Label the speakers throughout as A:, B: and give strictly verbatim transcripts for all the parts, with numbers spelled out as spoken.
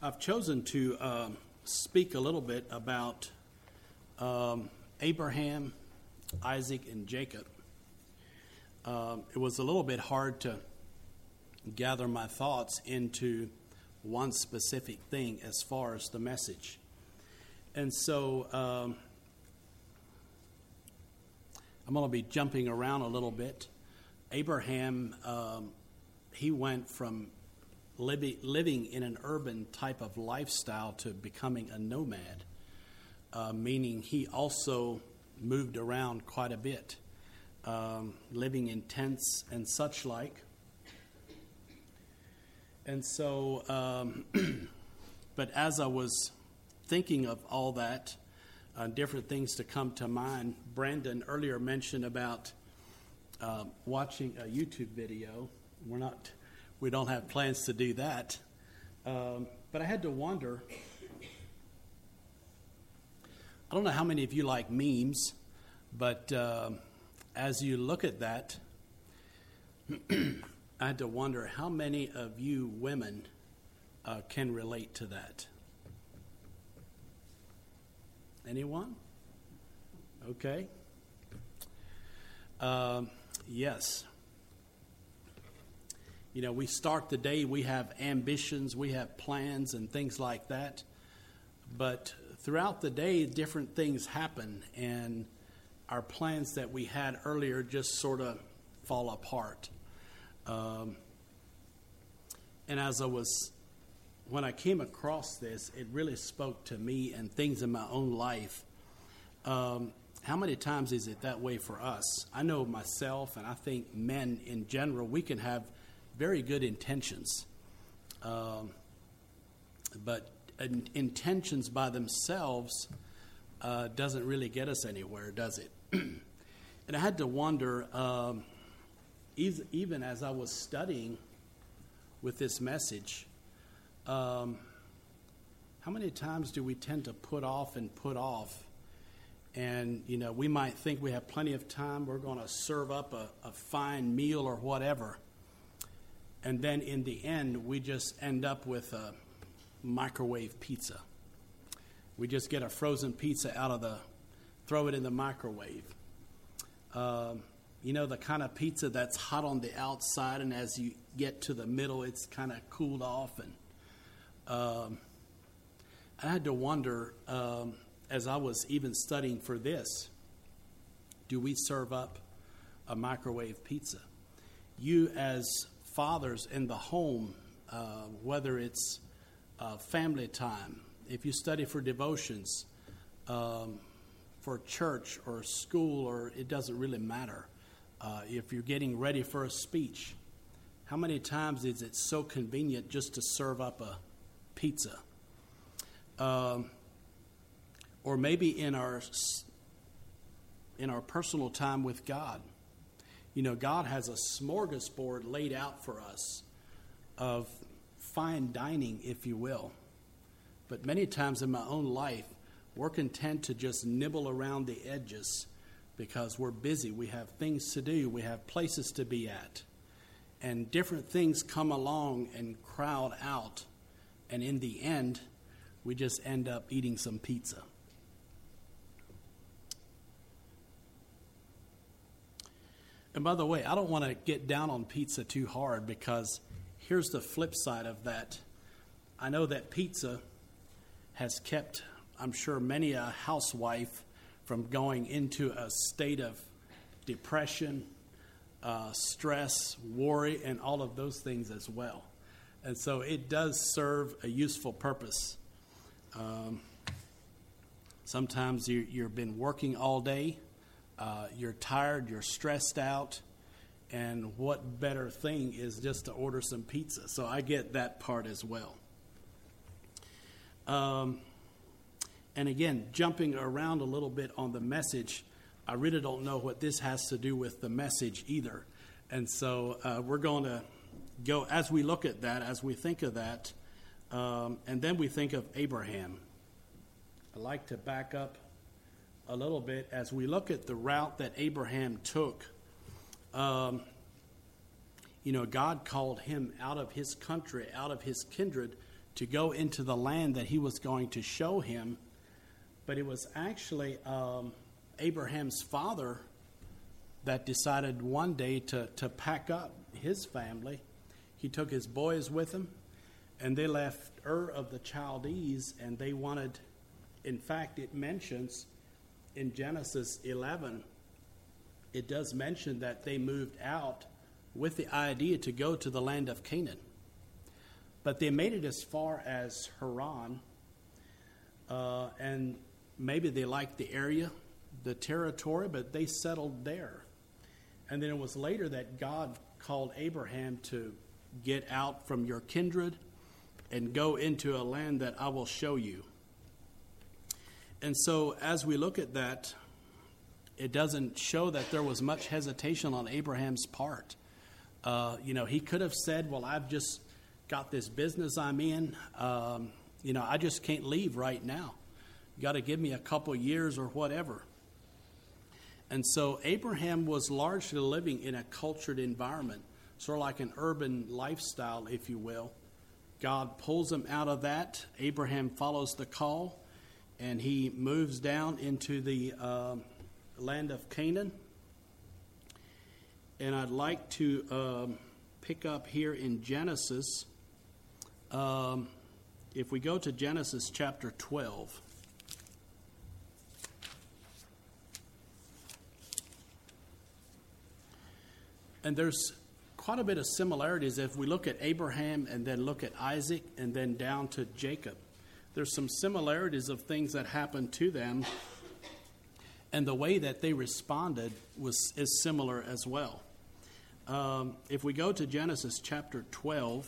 A: I've chosen to um, speak a little bit about um, Abraham, Isaac, and Jacob. Um, it was a little bit hard to gather my thoughts into one specific thing as far as the message. And so um, I'm going to be jumping around a little bit. Abraham, um, he went from living, living in an urban type of lifestyle to becoming a nomad, uh, meaning he also moved around quite a bit, um, living in tents and such like. And so, um, but as I was thinking of all that, uh, different things to come to mind, Brandon earlier mentioned about uh, watching a YouTube video. We're not, we don't have plans to do that. Um, but I had to wonder, I don't know how many of you like memes, but uh, as you look at that, I had to wonder how many of you women uh, can relate to that. Anyone? Okay. Um, yes. You know, we start the day, we have ambitions, we have plans and things like that. But throughout the day, different things happen, and our plans that we had earlier just sort of fall apart. Um, and as I was, when I came across this, it really spoke to me and things in my own life. Um, how many times is it that way for us? I know myself, and I think men in general, we can have very good intentions. Um, but in, intentions by themselves uh, doesn't really get us anywhere, does it? And I had to wonder, um, even as I was studying with this message, um, how many times do we tend to put off and put off? And, you know, we might think we have plenty of time. We're going to serve up a, a fine meal or whatever. And then in the end, we just end up with a microwave pizza. We just get a frozen pizza out of the, throw it in the microwave. Um, You know, the kind of pizza that's hot on the outside, and as you get to the middle, it's kind of cooled off. And um, I had to wonder, um, as I was even studying for this, do we serve up a microwave pizza? You as fathers in the home, uh, whether it's uh, family time, if you study for devotions, um, for church or school, or it doesn't really matter. Uh, if you're getting ready for a speech, how many times is it so convenient just to serve up a pizza? Um, or maybe in our in our personal time with God. You know, God has a smorgasbord laid out for us of fine dining, if you will. But many times in my own life, we're content to just nibble around the edges because we're busy. We have things to do. We have places to be at. And different things come along and crowd out. And in the end, we just end up eating some pizza. And by the way, I don't want to get down on pizza too hard, because here's the flip side of that. I know that pizza has kept, I'm sure, many a housewife from going into a state of depression, uh, stress, worry, and all of those things as well. And so it does serve a useful purpose. Um, sometimes you, you've been working all day, uh, you're tired, you're stressed out, and what better thing is just to order some pizza. So I get that part as well. Um, and again, jumping around a little bit on the message, I really don't know what this has to do with the message either. And so uh, we're going to go, as we look at that, as we think of that, um, and then we think of Abraham. I'd like to back up a little bit as we look at the route that Abraham took. Um, you know, God called him out of his country, out of his kindred, to go into the land that he was going to show him. But it was actually um, Abraham's father that decided one day to, to pack up his family. He took his boys with him, and they left Ur of the Chaldees, and they wanted, in fact, it mentions in Genesis eleven, it does mention that they moved out with the idea to go to the land of Canaan. But they made it as far as Haran, uh, and maybe they liked the area, the territory, but they settled there. And then it was later that God called Abraham to get out from your kindred and go into a land that I will show you. And so as we look at that, it doesn't show that there was much hesitation on Abraham's part. Uh, you know, he could have said, well, I've just got this business I'm in. Um, you know, I just can't leave right now. You got to give me a couple years or whatever. And so Abraham was largely living in a cultured environment, sort of like an urban lifestyle, if you will. God pulls him out of that. Abraham follows the call, and he moves down into the uh, land of Canaan. And I'd like to um, pick up here in Genesis. Um, if we go to Genesis chapter twelve. And there's quite a bit of similarities if we look at Abraham and then look at Isaac and then down to Jacob. There's some similarities of things that happened to them, and the way that they responded was is similar as well. Um, if we go to Genesis chapter twelve,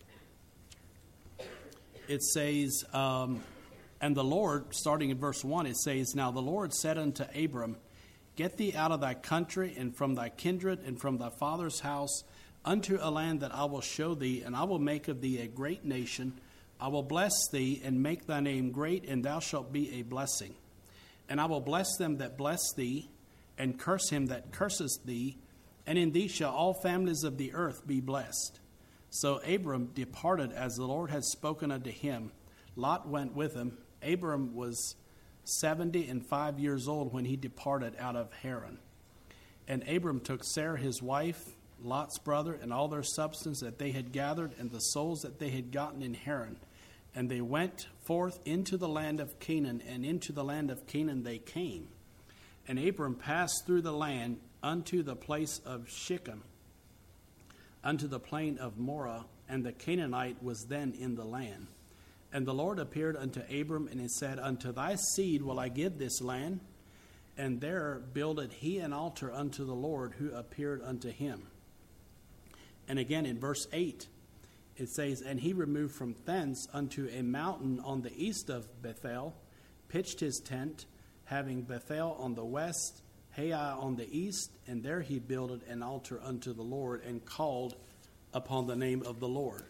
A: it says, um, and the Lord, starting in verse one, it says, Now the Lord said unto Abram, Get thee out of thy country, and from thy kindred, and from thy father's house, unto a land that I will show thee, and I will make of thee a great nation. I will bless thee, and make thy name great, and thou shalt be a blessing. And I will bless them that bless thee, and curse him that curseth thee, and in thee shall all families of the earth be blessed. So Abram departed as the Lord had spoken unto him. Lot went with him. Abram was seventy and five years old when he departed out of Haran. And Abram took Sarah his wife, Lot's brother, and all their substance that they had gathered, and the souls that they had gotten in Haran. And they went forth into the land of Canaan, and into the land of Canaan they came. And Abram passed through the land unto the place of Shechem, unto the plain of Moreh, and the Canaanite was then in the land. And the Lord appeared unto Abram, and he said, Unto thy seed will I give this land. And there builded he an altar unto the Lord who appeared unto him. And again in verse eight, it says, And he removed from thence unto a mountain on the east of Bethel, pitched his tent, having Bethel on the west, Hai on the east, and there he builded an altar unto the Lord, and called upon the name of the Lord.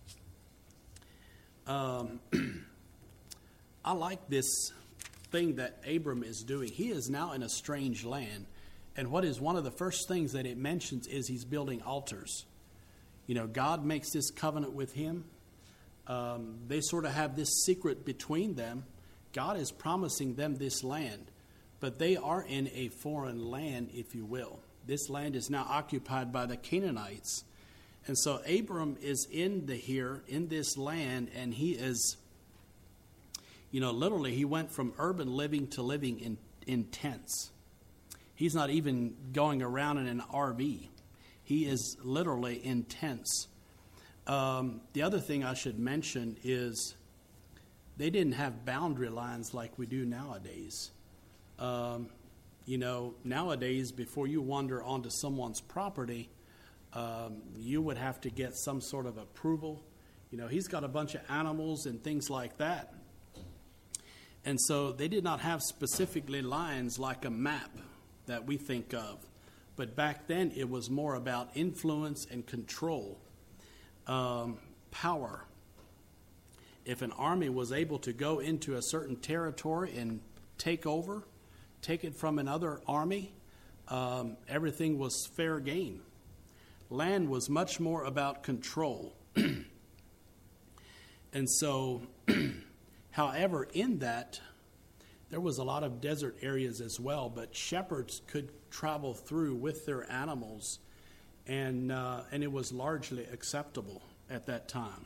A: Um, I like this thing that Abram is doing. He is now in a strange land. And what is one of the first things that it mentions is he's building altars. You know, God makes this covenant with him. Um, they sort of have this secret between them. God is promising them this land. But they are in a foreign land, if you will. This land is now occupied by the Canaanites. And so Abram is in the here, in this land, and he is, you know, literally he went from urban living to living in, in tents. He's not even going around in an R V. He is literally in tents. Um, the other thing I should mention is they didn't have boundary lines like we do nowadays. Um, you know, nowadays, before you wander onto someone's property, Um, you would have to get some sort of approval. You know, he's got a bunch of animals and things like that. And so they did not have specifically lines like a map that we think of. But back then it was more about influence and control, um, power. If an army was able to go into a certain territory and take over, take it from another army, um, everything was fair game. Land was much more about control. And so, however, in that, there was a lot of desert areas as well, but shepherds could travel through with their animals, and uh, and it was largely acceptable at that time.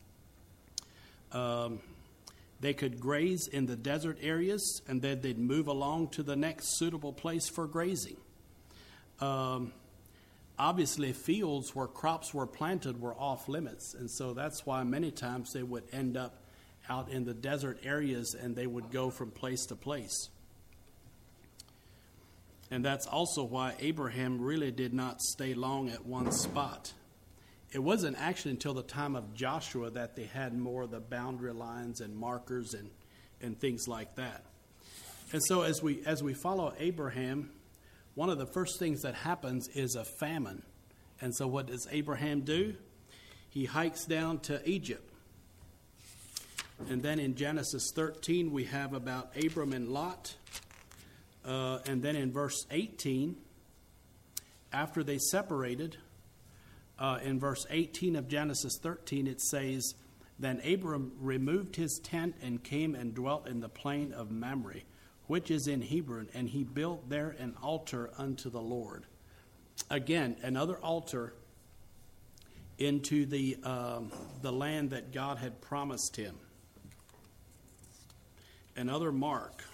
A: Um, they could graze in the desert areas, and then they'd move along to the next suitable place for grazing. Um, obviously, fields where crops were planted were off limits, and so that's why many times they would end up out in the desert areas, and they would go from place to place. And that's also why Abraham really did not stay long at one spot. It wasn't actually until the time of Joshua that they had more of the boundary lines and markers and, and things like that. And so as we as we follow Abraham, one of the first things that happens is a famine. And so what does Abraham do? He hikes down to Egypt. And then in Genesis thirteen, we have about Abram and Lot. Uh, and then in verse eighteen, after they separated, uh, in verse eighteen of Genesis thirteen, it says, Then Abram removed his tent and came and dwelt in the plain of Mamre, which is in Hebron, and he built there an altar unto the Lord. Again, another altar into the um, the land that God had promised him. Another mark.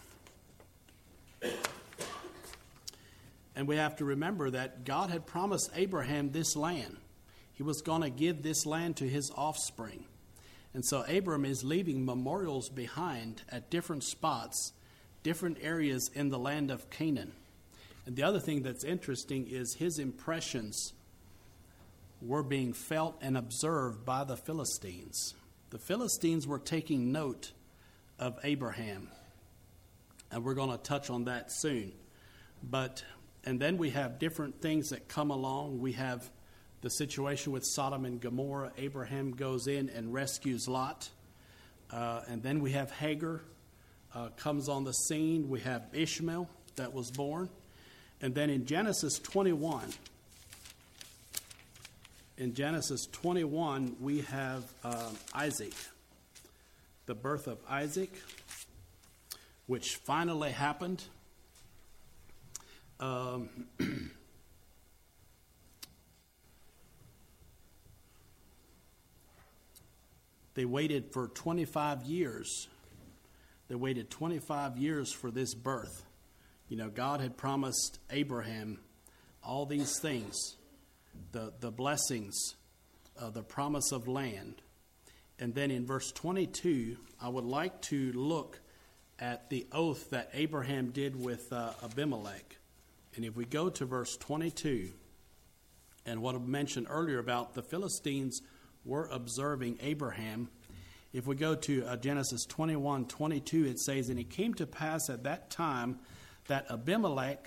A: And we have to remember that God had promised Abraham this land. He was going to give this land to his offspring. And so Abram is leaving memorials behind at different spots, different areas in the land of Canaan. And the other thing that's interesting is his impressions were being felt and observed by the Philistines. The Philistines were taking note of Abraham. And we're going to touch on that soon. But, and then we have different things that come along. We have the situation with Sodom and Gomorrah. Abraham goes in and rescues Lot. Uh, and then we have Hagar uh, comes on the scene. We have Ishmael that was born. And then in Genesis twenty-one, in Genesis twenty-one, we have uh, Isaac, the birth of Isaac, which finally happened. Um, they waited for twenty-five years. They waited twenty-five years for this birth. You know, God had promised Abraham all these things, the, the blessings, uh, the promise of land. And then in verse twenty-two, I would like to look at the oath that Abraham did with uh, Abimelech. And if we go to verse twenty-two, and what I mentioned earlier about the Philistines were observing Abraham, if we go to uh, Genesis twenty-one twenty-two, it says, And it came to pass at that time that Abimelech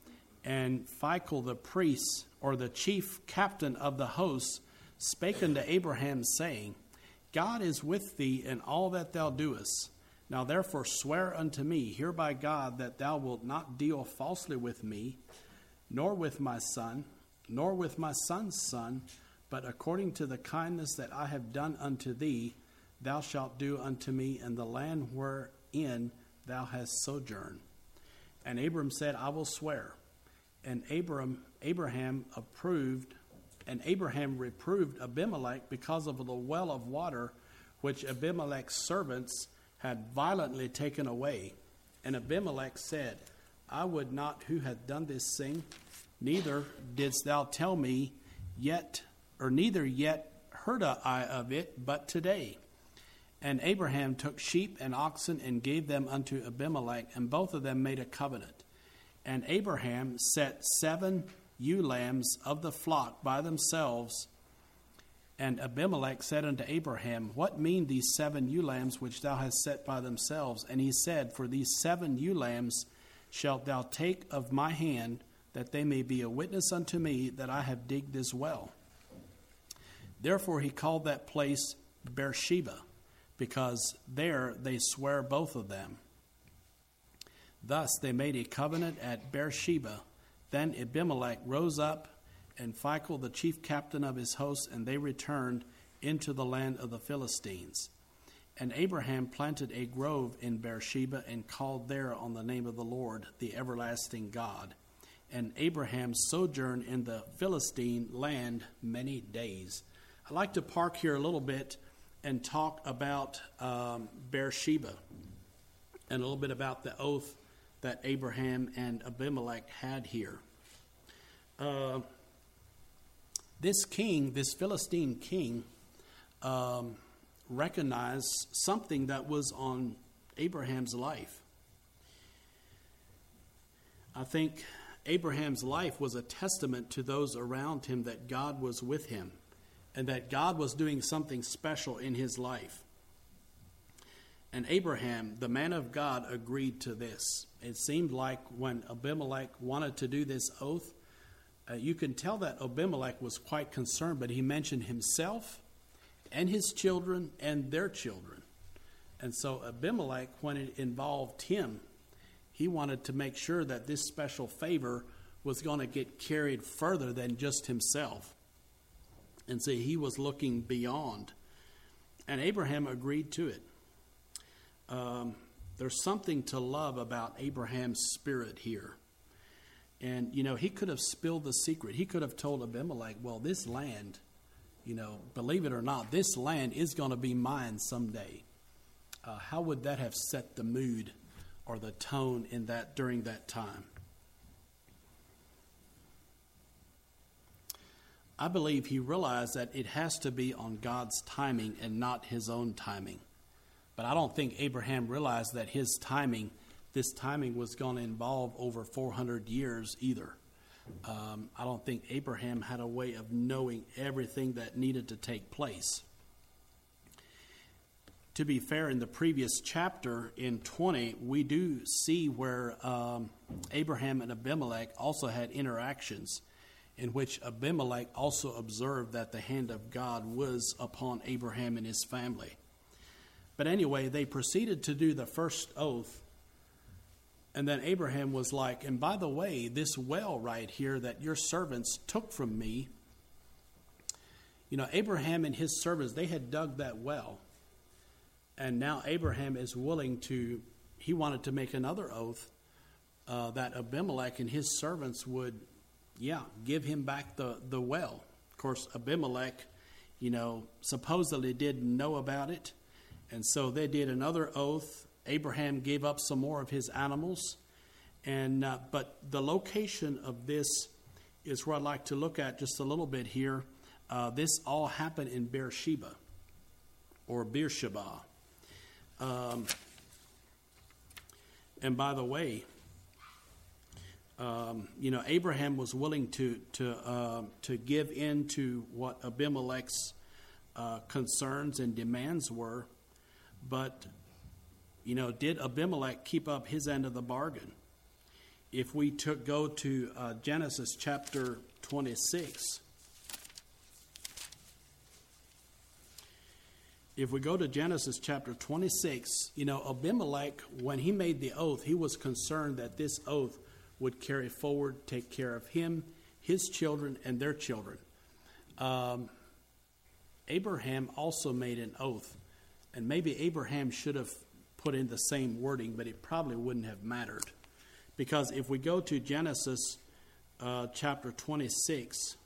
A: and Phicol the priest, or the chief captain of the host, spake unto Abraham, saying, God is with thee in all that thou doest. Now therefore swear unto me, here by God, that thou wilt not deal falsely with me, nor with my son, nor with my son's son, but according to the kindness that I have done unto thee, thou shalt do unto me in the land wherein thou hast sojourned. And Abram said, I will swear. And Abram, Abraham approved, and Abraham reproved Abimelech because of the well of water which Abimelech's servants had violently taken away. And Abimelech said, I would not who hath done this thing, neither didst thou tell me yet, or neither yet heard I of it, but today. And Abraham took sheep and oxen and gave them unto Abimelech, and both of them made a covenant. And Abraham set seven ewe lambs of the flock by themselves. And Abimelech said unto Abraham, What mean these seven ewe lambs which thou hast set by themselves? And he said, For these seven ewe lambs shalt thou take of my hand, that they may be a witness unto me that I have digged this well. Therefore he called that place Beersheba, because there they swear both of them. Thus they made a covenant at Beersheba. Then Abimelech rose up, and Phicol the chief captain of his host, and they returned into the land of the Philistines. And Abraham planted a grove in Beersheba and called there on the name of the Lord, the everlasting God. And Abraham sojourned in the Philistine land many days. I'd like to park here a little bit and talk about um, Beersheba and a little bit about the oath that Abraham and Abimelech had here. Uh, this king, this Philistine king, um, recognized something that was on Abraham's life. I think Abraham's life was a testament to those around him that God was with him and that God was doing something special in his life. And Abraham, the man of God, agreed to this. It seemed like when Abimelech wanted to do this oath, uh, you can tell that Abimelech was quite concerned, but he mentioned himself and his children and their children. And so Abimelech, when it involved him, he wanted to make sure that this special favor was going to get carried further than just himself. And so he was looking beyond. And Abraham agreed to it. Um, there's something to love about Abraham's spirit here. And, you know, he could have spilled the secret. He could have told Abimelech, well, this land, you know, believe it or not, this land is going to be mine someday. Uh, how would that have set the mood or the tone in that during that time? I believe he realized that it has to be on God's timing and not his own timing. But I don't think Abraham realized that his timing, this timing was going to involve over four hundred years either. Um, I don't think Abraham had a way of knowing everything that needed to take place. To be fair, in the previous chapter, in twenty, we do see where um, Abraham and Abimelech also had interactions in which Abimelech also observed that the hand of God was upon Abraham and his family. But anyway, they proceeded to do the first oath. And then Abraham was like, and by the way, this well right here that your servants took from me, you know, Abraham and his servants, they had dug that well. And now Abraham is willing to, he wanted to make another oath uh, that Abimelech and his servants would, yeah, give him back the, the well. Of course, Abimelech, you know, supposedly didn't know about it. And so they did another oath. Abraham gave up some more of his animals. And uh, but the location of this is where I'd like to look at just a little bit here. Uh, this all happened in Beersheba, or Beersheba. Um, and by the way, um, you know, Abraham was willing to to uh, to give in to what Abimelech's uh, concerns and demands were, but you know, did Abimelech keep up his end of the bargain? If we took go to uh, Genesis chapter twenty-six. If we go to Genesis chapter twenty-six, you know, Abimelech, when he made the oath, he was concerned that this oath would carry forward, take care of him, his children, and their children. Um, Abraham also made an oath, and maybe Abraham should have put in the same wording, but it probably wouldn't have mattered. Because if we go to Genesis uh, chapter twenty-six,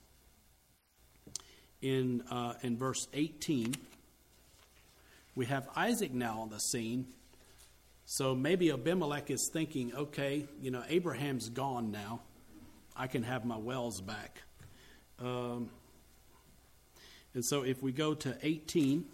A: in uh, in verse eighteen, we have Isaac now on the scene. So maybe Abimelech is thinking, okay, you know, Abraham's gone now. I can have my wells back. Um, and so if we go to eighteen,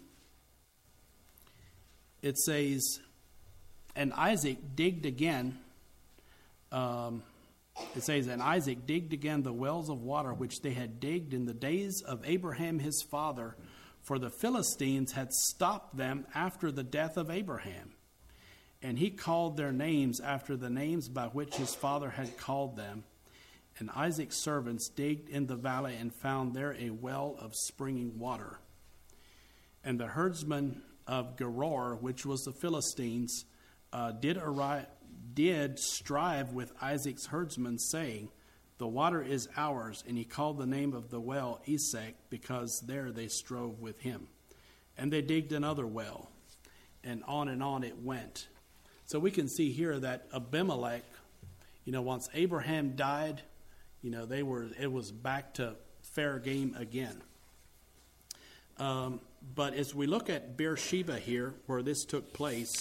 A: it says, and Isaac digged again. Um, it says, and Isaac digged again the wells of water which they had digged in the days of Abraham his father, for the Philistines had stopped them after the death of Abraham. And he called their names after the names by which his father had called them. And Isaac's servants digged in the valley and found there a well of springing water. And the herdsmen of Gerar, which was the Philistines, uh, did arrive, did strive with Isaac's herdsmen, saying, the water is ours. And he called the name of the well Esek, because there they strove with him. And they digged another well. and on and on it went. So we can see here that Abimelech, you know, once Abraham died, you know, they were it was back to fair game again. Um, but as we look at Beersheba here, where this took place,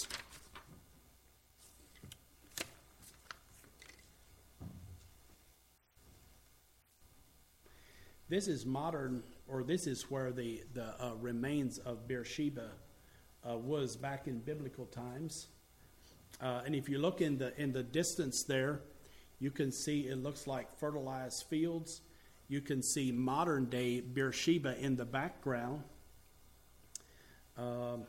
A: this is modern, or this is where the, the uh, remains of Beersheba uh, was back in biblical times. Uh, and if you look in the in the distance there, you can see it looks like fertilized fields. You can see modern day Beersheba in the background. Um,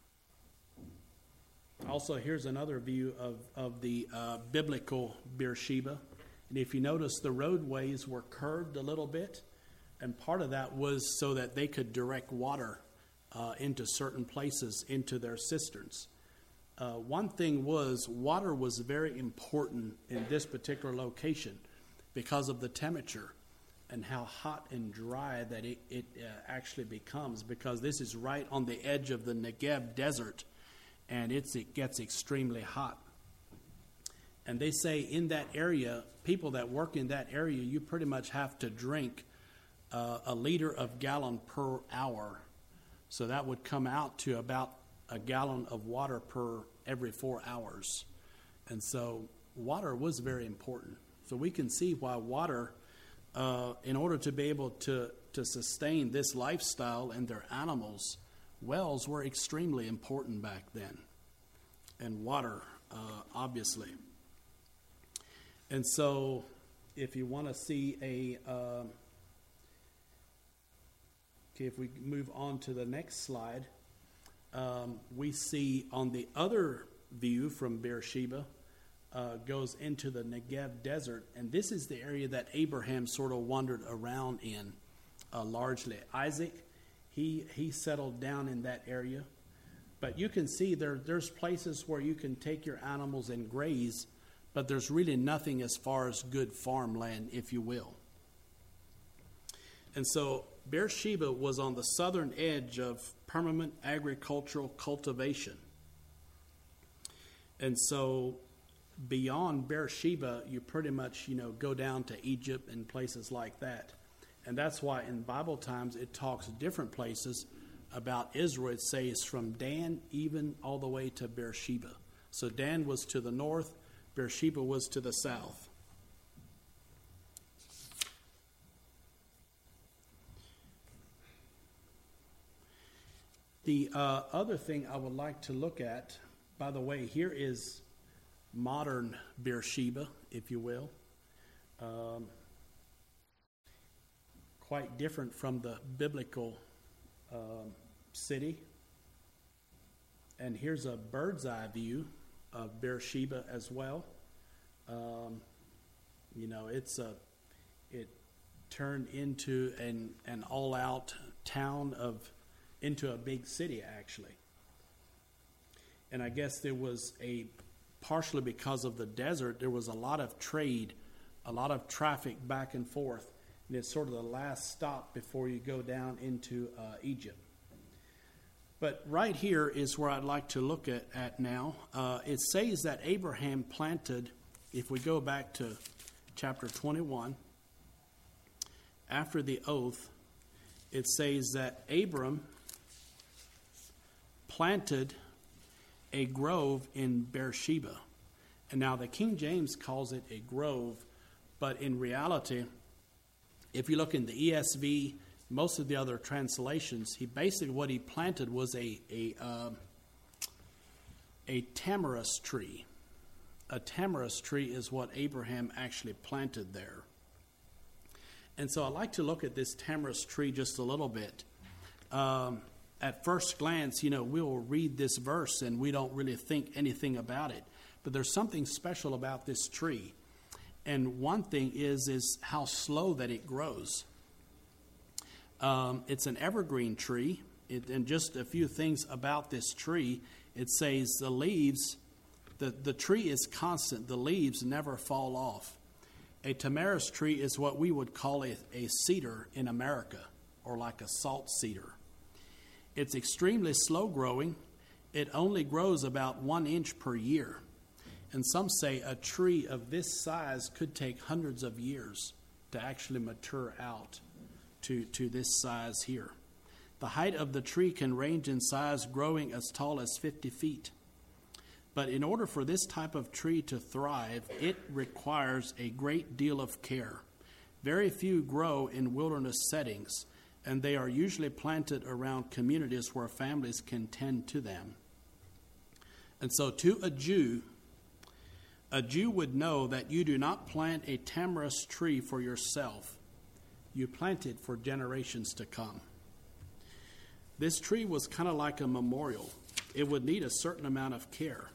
A: also, here's another view of, of the uh, biblical Beersheba. And if you notice, the roadways were curved a little bit. And part of that was so that they could direct water uh, into certain places, into their cisterns. Uh, one thing was, water was very important in this particular location because of the temperature and how hot and dry that it, it uh, actually becomes, because this is right on the edge of the Negev desert, and it's, it gets extremely hot. And they say in that area, people that work in that area, you pretty much have to drink uh, a liter of gallon per hour. So that would come out to about a gallon of water per every four hours. And so water was very important. So we can see why water, uh, in order to be able to, to sustain this lifestyle and their animals, wells were extremely important back then. And water, uh, obviously. And so if you want to see a... Uh, okay, if we move on to the next slide, um, we see on the other view from Beersheba, uh, goes into the Negev desert. And this is the area that Abraham sort of wandered around in uh, largely. Isaac, he he settled down in that area. But you can see there there's places where you can take your animals and graze, but there's really nothing as far as good farmland, if you will. And so Beersheba was on the southern edge of permanent agricultural cultivation. And so beyond Beersheba, you pretty much, you know, go down to Egypt and places like that. And that's why in Bible times it talks different places about Israel. It says from Dan even all the way to Beersheba. So Dan was to the north, Beersheba was to the south. The uh, other thing I would like to look at, by the way, here is modern Beersheba, if you will. Um, quite different from the biblical um, city. And here's a bird's eye view of Beersheba as well. Um, you know, it's a it turned into an an all-out town of into a big city, actually. And I guess there was a, partially because of the desert, there was a lot of trade, a lot of traffic back and forth. And it's sort of the last stop before you go down into uh, Egypt. But right here is where I'd like to look at, at now. Uh, it says that Abraham planted, if we go back to chapter twenty-one, after the oath, it says that Abram planted a grove in Beersheba. And now the King James calls it a grove, but in reality, if you look in the E S V, most of the other translations, he basically what he planted was a a uh, a tamarisk tree. A tamarisk tree is what Abraham actually planted there. And so I'd like to look at this tamarisk tree just a little bit. Um, At first glance, you know, we'll read this verse and we don't really think anything about it. But there's something special about this tree. And one thing is, is how slow that it grows. Um, it's an evergreen tree. It, and just a few things about this tree. It says the leaves, the, the tree is constant. The leaves never fall off. A tamarisk tree is what we would call a, a cedar in America, or like a salt cedar. It's extremely slow growing, it only grows about one inch per year. And some say a tree of this size could take hundreds of years to actually mature out to, to this size here. The height of the tree can range in size, growing as tall as fifty feet. But in order for this type of tree to thrive, it requires a great deal of care. Very few grow in wilderness settings, and they are usually planted around communities where families can tend to them. And so to a Jew, a Jew would know that you do not plant a tamarisk tree for yourself. You plant it for generations to come. This tree was kind of like a memorial. It would need a certain amount of care.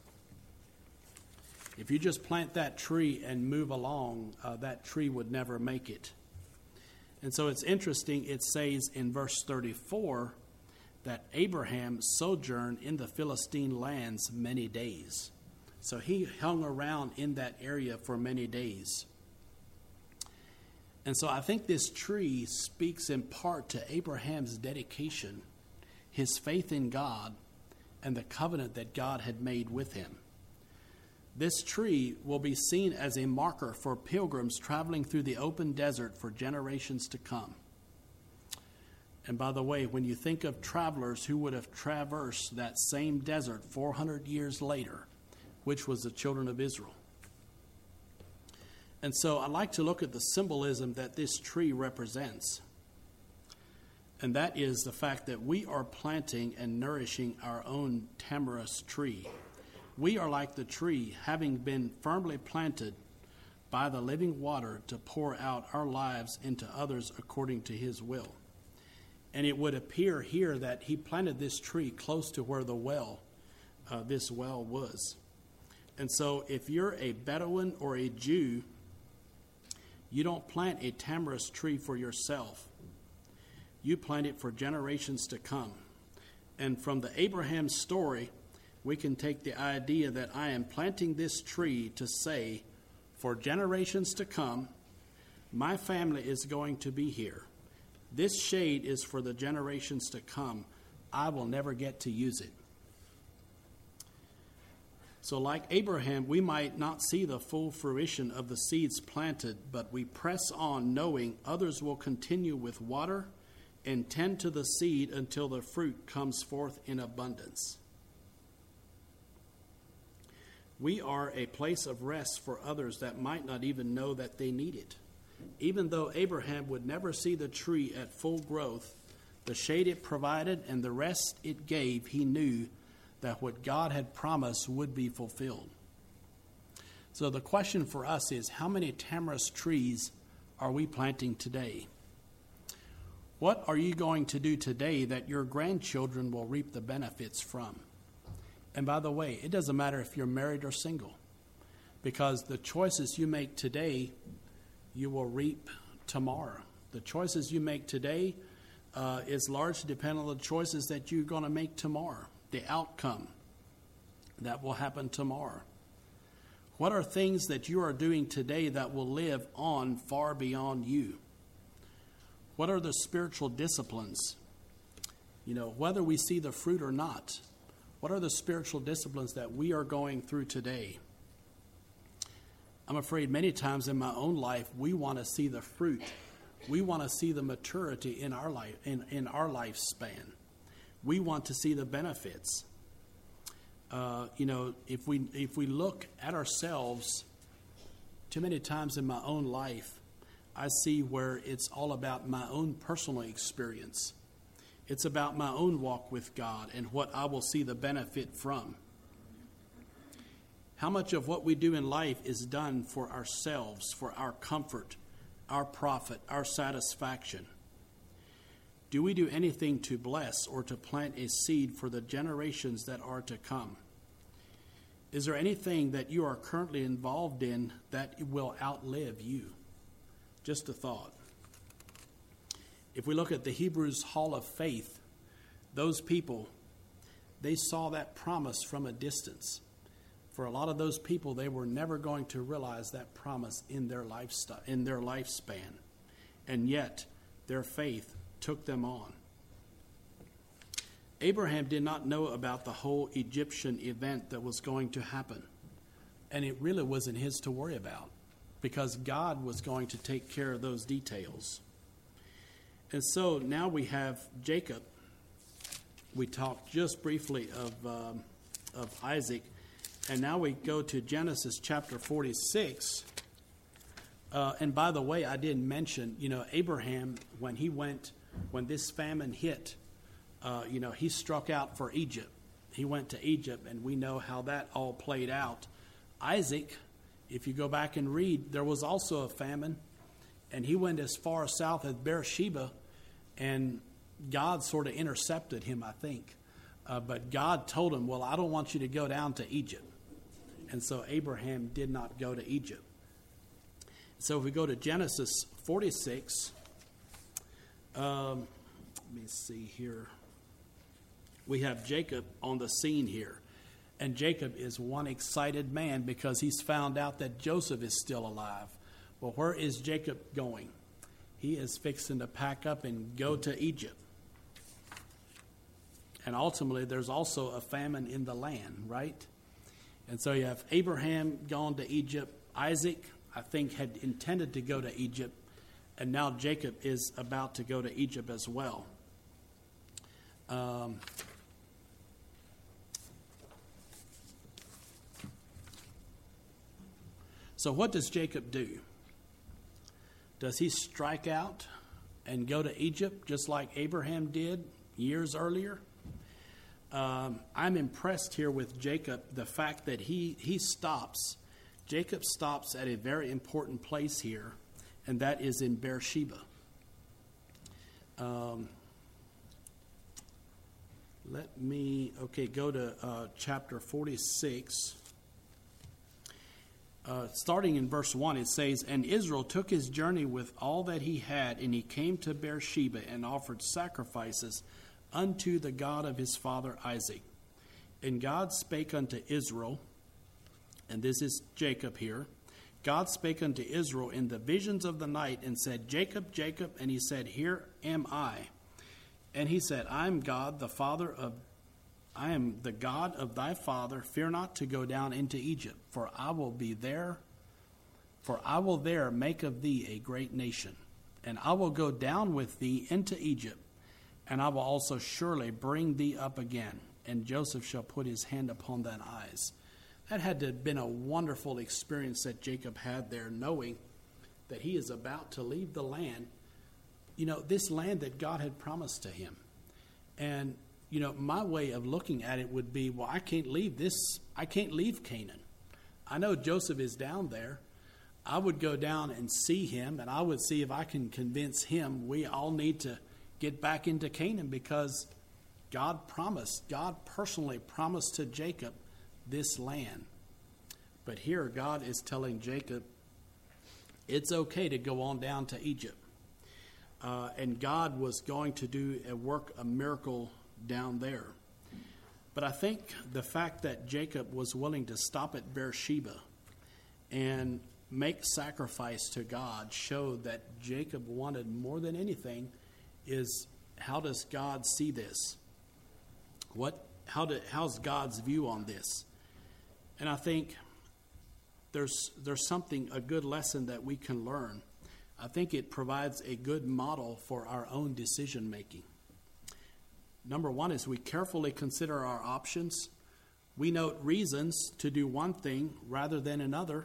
A: If you just plant that tree and move along, uh, that tree would never make it. And so it's interesting, it says in verse thirty-four that Abraham sojourned in the Philistine lands many days. So he hung around in that area for many days. And so I think this tree speaks in part to Abraham's dedication, his faith in God, and the covenant that God had made with him. This tree will be seen as a marker for pilgrims traveling through the open desert for generations to come. And by the way, when you think of travelers who would have traversed that same desert four hundred years later, which was the children of Israel. And so I like to look at the symbolism that this tree represents. And that is the fact that we are planting and nourishing our own tamarisk tree. We are like the tree, having been firmly planted by the living water to pour out our lives into others according to his will. And it would appear here that he planted this tree close to where the well, uh, this well was. And so if you're a Bedouin or a Jew, you don't plant a tamarisk tree for yourself. You plant it for generations to come. And from the Abraham story, we can take the idea that I am planting this tree to say, for generations to come, my family is going to be here. This shade is for the generations to come. I will never get to use it. So like Abraham, we might not see the full fruition of the seeds planted, but we press on knowing others will continue with water and tend to the seed until the fruit comes forth in abundance. We are a place of rest for others that might not even know that they need it. Even though Abraham would never see the tree at full growth, the shade it provided and the rest it gave, he knew that what God had promised would be fulfilled. So the question for us is, how many tamarisk trees are we planting today? What are you going to do today that your grandchildren will reap the benefits from? And by the way, it doesn't matter if you're married or single, because the choices you make today, you will reap tomorrow. The choices you make today uh, is largely dependent on the choices that you're going to make tomorrow, the outcome that will happen tomorrow. What are things that you are doing today that will live on far beyond you? What are the spiritual disciplines? You know, whether we see the fruit or not, what are the spiritual disciplines that we are going through today? I'm afraid many times in my own life, we want to see the fruit. We want to see the maturity in our life, in, in our lifespan. We want to see the benefits. Uh, you know, if we if we look at ourselves, too many times in my own life, I see where it's all about my own personal experience. It's about my own walk with God and what I will see the benefit from. How much of what we do in life is done for ourselves, for our comfort, our profit, our satisfaction? Do we do anything to bless or to plant a seed for the generations that are to come? Is there anything that you are currently involved in that will outlive you? Just a thought. If we look at the Hebrews Hall of Faith, those people, they saw that promise from a distance. For a lot of those people, they were never going to realize that promise in their lifestyle, in their lifespan. And yet, their faith took them on. Abraham did not know about the whole Egyptian event that was going to happen. And it really wasn't his to worry about, because God was going to take care of those details. And so now we have Jacob. We talked just briefly of um, of Isaac. And now we go to Genesis chapter forty-six. Uh, and by the way, I didn't mention, you know, Abraham, when he went, when this famine hit, uh, you know, he struck out for Egypt. He went to Egypt, and we know how that all played out. Isaac, if you go back and read, there was also a famine, and he went as far south as Beersheba, and God sort of intercepted him, I think. Uh, but God told him, well, I don't want you to go down to Egypt. And so Abraham did not go to Egypt. So if we go to Genesis forty-six, um, let me see here. We have Jacob on the scene here. And Jacob is one excited man because he's found out that Joseph is still alive. Well, where is Jacob going? He is fixing to pack up and go to Egypt. And ultimately, there's also a famine in the land, right? And so you have Abraham gone to Egypt. Isaac, I think, had intended to go to Egypt. And now Jacob is about to go to Egypt as well. Um, so what does Jacob do? Does he strike out and go to Egypt just like Abraham did years earlier? Um, I'm impressed here with Jacob, the fact that he, he stops. Jacob stops at a very important place here, and that is in Beersheba. Um, let me, okay, go to uh, chapter forty-six. Uh, starting in verse one, it says, And Israel took his journey with all that he had, and he came to Beersheba and offered sacrifices unto the God of his father Isaac. And God spake unto Israel, and this is Jacob here, God spake unto Israel in the visions of the night and said, Jacob, Jacob, and he said, Here am I. And he said, I am God, the father of, I am the God of thy father. Fear not to go down into Egypt, for I will be there, for I will there make of thee a great nation. And I will go down with thee into Egypt, and I will also surely bring thee up again, and Joseph shall put his hand upon thine eyes. That had to have been a wonderful experience that Jacob had there, knowing that he is about to leave the land, you know, this land that God had promised to him. And, you know, my way of looking at it would be, well, I can't leave this, I can't leave Canaan. I know Joseph is down there. I would go down and see him, and I would see if I can convince him we all need to get back into Canaan, because God promised, God personally promised to Jacob this land. But here God is telling Jacob it's okay to go on down to Egypt. Uh, and God was going to do a work, a miracle down there. But I think the fact that Jacob was willing to stop at Beersheba and make sacrifice to God showed that Jacob wanted more than anything is, how does God see this? What, how do, how's God's view on this? And I think there's there's something, a good lesson that we can learn. I think it provides a good model for our own decision making. Number one is we carefully consider our options. We note reasons to do one thing rather than another.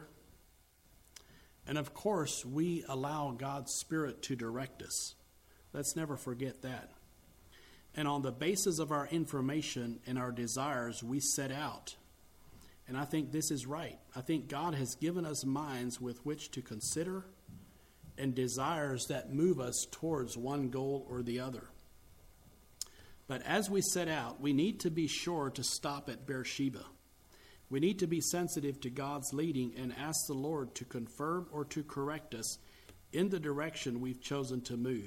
A: And of course, we allow God's Spirit to direct us. Let's never forget that. And on the basis of our information and our desires, we set out. And I think this is right. I think God has given us minds with which to consider and desires that move us towards one goal or the other. But as we set out, we need to be sure to stop at Beersheba. We need to be sensitive to God's leading and ask the Lord to confirm or to correct us in the direction we've chosen to move.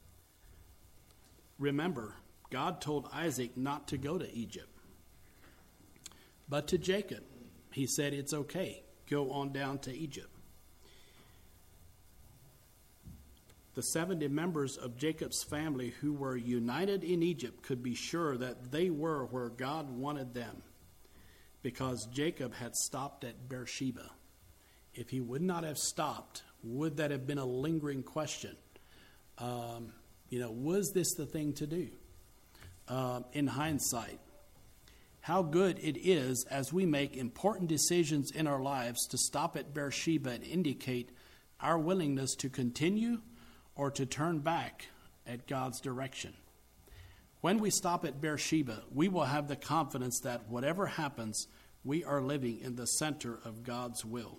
A: Remember, God told Isaac not to go to Egypt. But to Jacob, he said, it's okay, go on down to Egypt. The The seventy members of Jacob's family who were united in Egypt could be sure that they were where God wanted them, because Jacob had stopped at Beersheba. If he would not have stopped, would that have been a lingering question? Um, you know, was this the thing to do? Uh, in hindsight, how good it is as we make important decisions in our lives to stop at Beersheba and indicate our willingness to continue or to turn back at God's direction. When we stop at Beersheba, we will have the confidence that whatever happens, we are living in the center of God's will.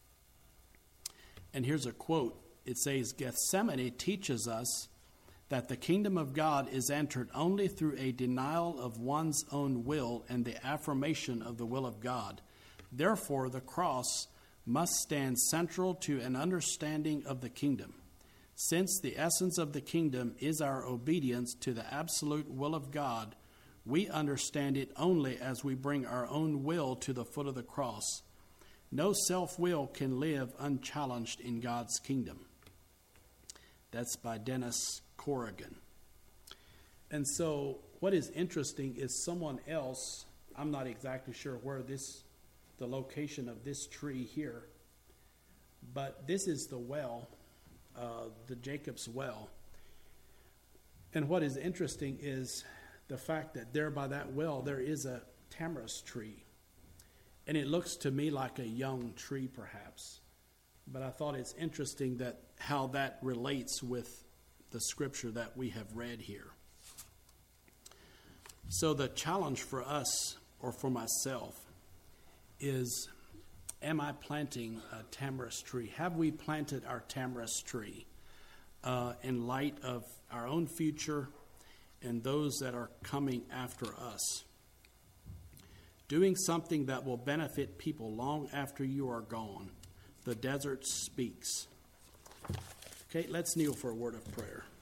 A: And here's a quote. It says, Gethsemane teaches us that the kingdom of God is entered only through a denial of one's own will and the affirmation of the will of God. Therefore, the cross must stand central to an understanding of the kingdom. Since the essence of the kingdom is our obedience to the absolute will of God, we understand it only as we bring our own will to the foot of the cross. No self-will can live unchallenged in God's kingdom. That's by Dennis Corrigan. And so what is interesting is someone else, I'm not exactly sure where this, the location of this tree here, but this is the well, uh, the Jacob's well. And what is interesting is the fact that there by that well there is a tamarisk tree. And it looks to me like a young tree perhaps. But I thought it's interesting that how that relates with the scripture that we have read here. So the challenge for us, or for myself, is, am I planting a tamarisk tree? Have we planted our tamarisk tree uh, in light of our own future and those that are coming after us? Doing something that will benefit people long after you are gone. The desert speaks. Okay, let's kneel for a word of prayer.